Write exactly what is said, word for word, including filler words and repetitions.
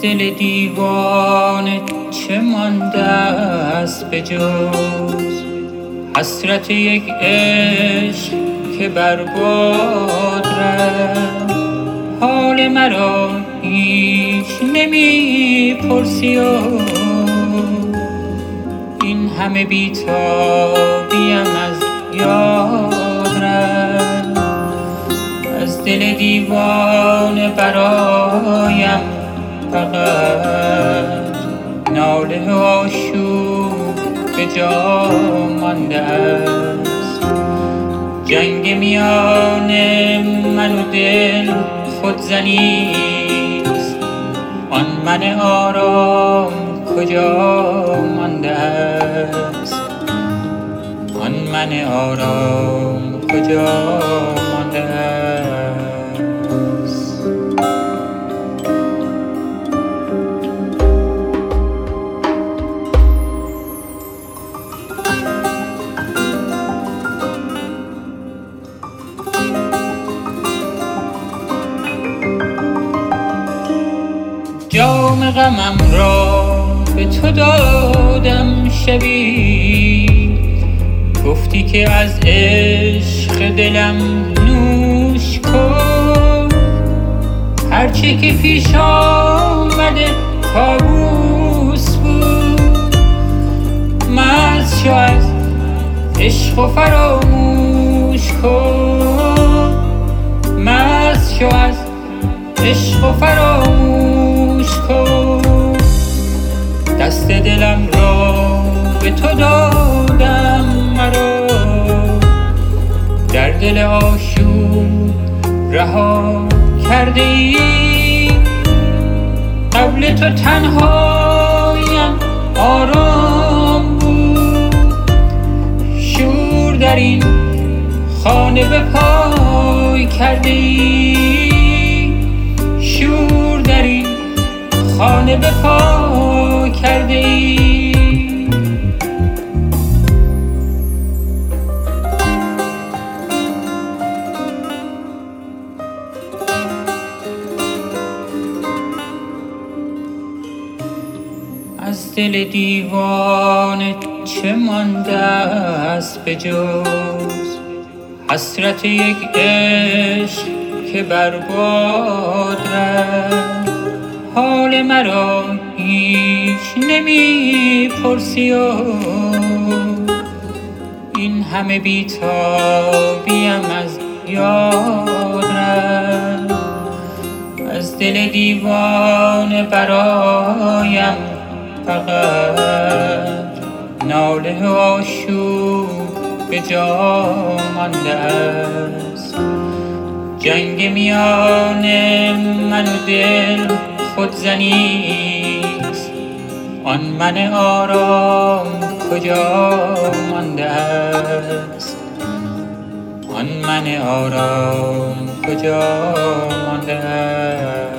دل دیوانه چه مانده است به جز حسرت یک عشق که برباد رفت. حال مرا هیچ نمی پرسی و این همه بی‌تابیم از یاد رفت. از دل دیوانه برایم فقط ناله و آشوب به جا مانده است. جنگ میان من و دل خودزنیست، آن من آرام کجا مانده است، آن من آرام کجا مانده است. جام غمم را به تو دادم شبی، گفتی که از عشق دلم نوش کن. هرچه که پیش آمده کابوس بود، مست شو از عشق و فراموش کن. مست شو از عشق و فراموش کن. دست دلم را به تو دادم مرا، در دل آشوب رها کرده ای. قبل تو تنهایم آرام بود، شور در این خانه به پای کرده ای. شور در این خانه به پا کرده ای. از دل دیوانه چه مانده است به جز حسرت یک عشق که برباد رفت. حال مرا هیچ نمی پرسی و این همه بی‌تابیم از یاد رفت. از دل دیوانه برایم فقط ناله و آشوب به جا مانده است. جنگ میان من و دل خودزنیست، آن من آرام کجا مانده است، آن من آرام کجا مانده است.